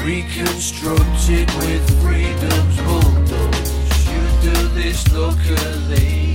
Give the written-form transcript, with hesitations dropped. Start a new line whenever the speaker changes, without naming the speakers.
Reconstructed with freedom's bulldoze. You do this locally.